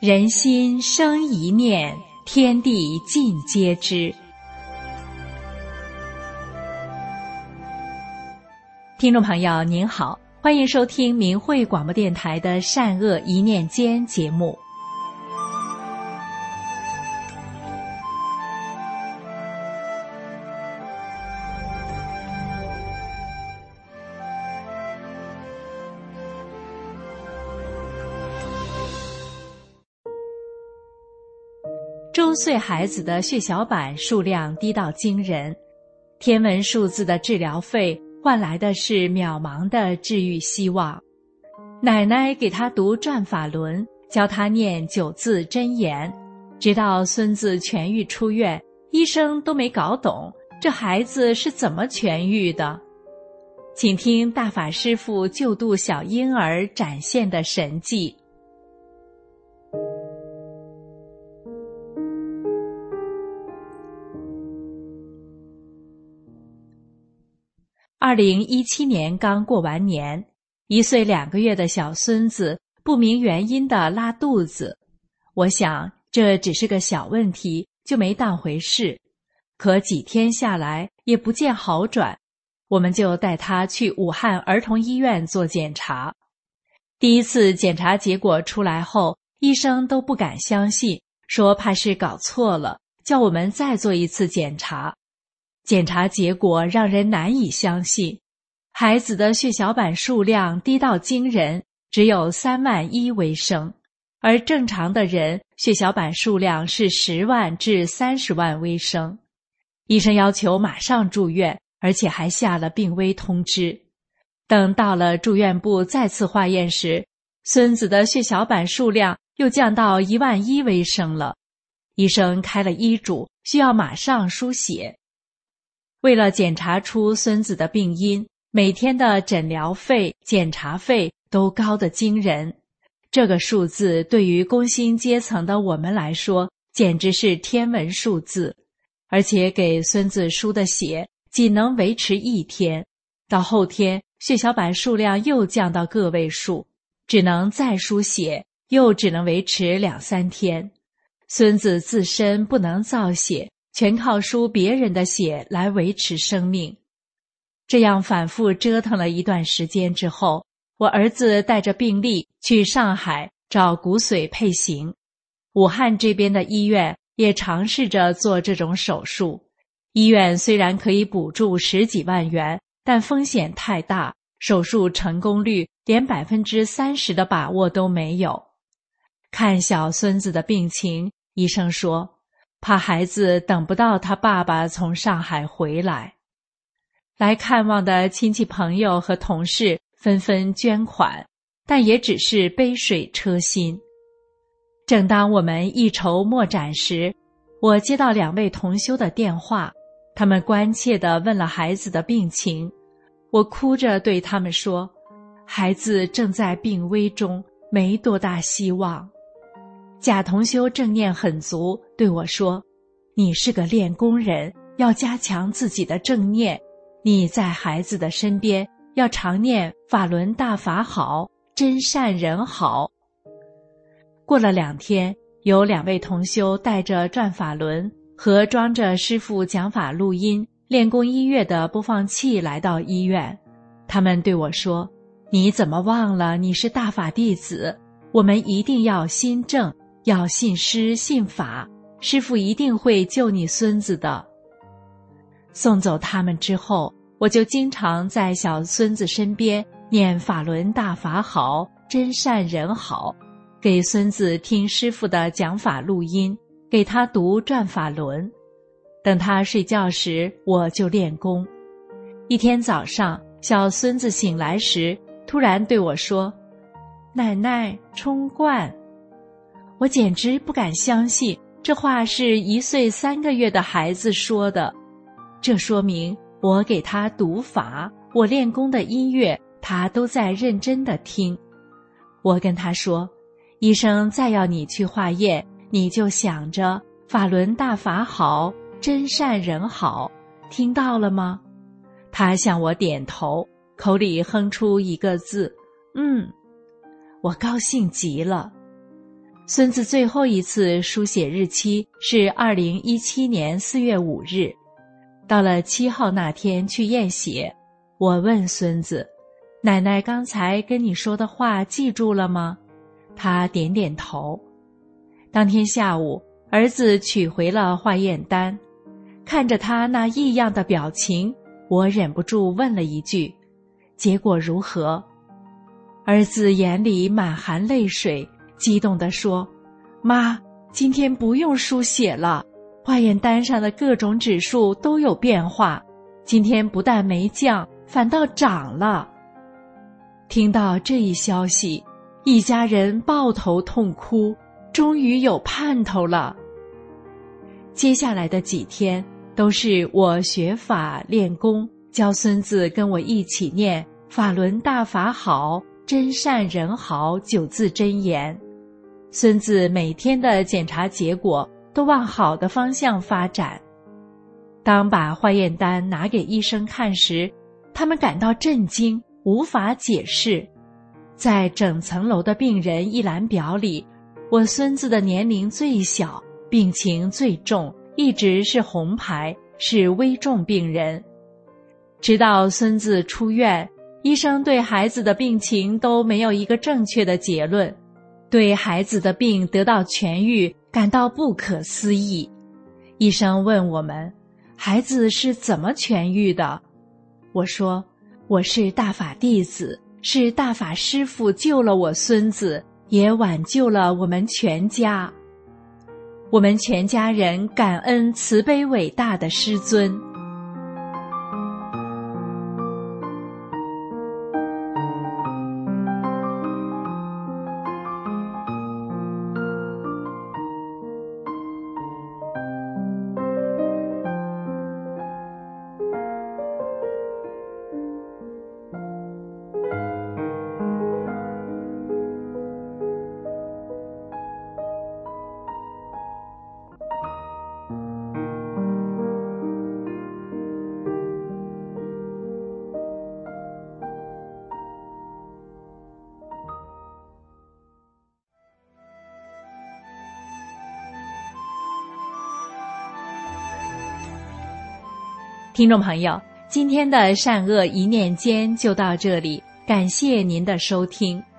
人心生一念，天地尽皆知。听众朋友您好，欢迎收听明慧广播电台的善恶一念间节目。周岁孩子的血小板数量低到惊人，天文数字的治疗费换来的是渺茫的治愈希望。奶奶给他读转法轮，教他念9字真言，直到孙子痊愈出院，医生都没搞懂这孩子是怎么痊愈的。请听大法师父救度小婴儿展现的神迹。2017年刚过完年，1岁2个月的小孙子不明原因地拉肚子。我想这只是个小问题，就没当回事。可几天下来也不见好转，我们就带他去武汉儿童医院做检查。第一次检查结果出来后，医生都不敢相信，说怕是搞错了，叫我们再做一次检查。检查结果让人难以相信，孩子的血小板数量低到惊人，只有3万1微升，而正常的人血小板数量是10万至30万微升。医生要求马上住院，而且还下了病危通知。等到了住院部再次化验时，孙子的血小板数量又降到1万1微升了。医生开了医嘱，需要马上输血。为了检查出孙子的病因，每天的诊疗费、检查费都高得惊人。这个数字对于工薪阶层的我们来说，简直是天文数字。而且给孙子输的血仅能维持1天，到后天血小板数量又降到个位数，只能再输血，又只能维持2-3天。孙子自身不能造血，全靠输别人的血来维持生命。这样反复折腾了一段时间之后，我儿子带着病历去上海找骨髓配型。武汉这边的医院也尝试着做这种手术，医院虽然可以补助10几万元，但风险太大，手术成功率连30%的把握都没有。看小孙子的病情，医生说怕孩子等不到他爸爸从上海回来。来看望的亲戚朋友和同事纷纷捐款，但也只是杯水车薪。正当我们一筹莫展时，我接到2位同修的电话，他们关切地问了孩子的病情。我哭着对他们说，孩子正在病危中，没多大希望。贾同修正念很足，对我说，你是个练功人，要加强自己的正念，你在孩子的身边要常念法轮大法好，真善人好。过了2天，有2位同修带着转法轮和装着师父讲法录音、练功音乐的播放器来到医院。他们对我说，你怎么忘了你是大法弟子？我们一定要心正，要信师信法，师父一定会救你孙子的。送走他们之后，我就经常在小孙子身边念法轮大法好，真善人好，给孙子听师父的讲法录音，给他读转法轮。等他睡觉时，我就练功。一天早上，小孙子醒来时，突然对我说，奶奶冲冠。我简直不敢相信，这话是1岁3个月的孩子说的。这说明我给他读法，我练功的音乐，他都在认真地听。我跟他说，医生再要你去化验，你就想着法轮大法好，真善人好，听到了吗？他向我点头，口里哼出一个字，我高兴极了。 孙子最后一次书写日期是2017年4月5日。到了7号那天去验血，我问孙子：“奶奶刚才跟你说的话记住了吗？”他点点头。当天下午，儿子取回了化验单，看着他那异样的表情，我忍不住问了一句：“结果如何？”儿子眼里满含泪水，激动地说：“妈，今天不用书写了，化验单上的各种指数都有变化，今天不但没降，反倒涨了。”听到这一消息，一家人抱头痛哭，终于有盼头了。接下来的几天都是我学法练功，教孙子跟我一起念法轮大法好，真善人好9字真言。孙子每天的检查结果都往好的方向发展。当把化验单拿给医生看时，他们感到震惊，无法解释。在整层楼的病人一览表里，我孙子的年龄最小，病情最重，一直是红牌，是危重病人。直到孙子出院，医生对孩子的病情都没有一个正确的结论，对孩子的病得到痊愈感到不可思议。医生问我们，孩子是怎么痊愈的？我说，我是大法弟子，是大法师父救了我孙子，也挽救了我们全家。我们全家人感恩慈悲伟大的师尊。听众朋友，今天的善恶一念间就到这里，感谢您的收听。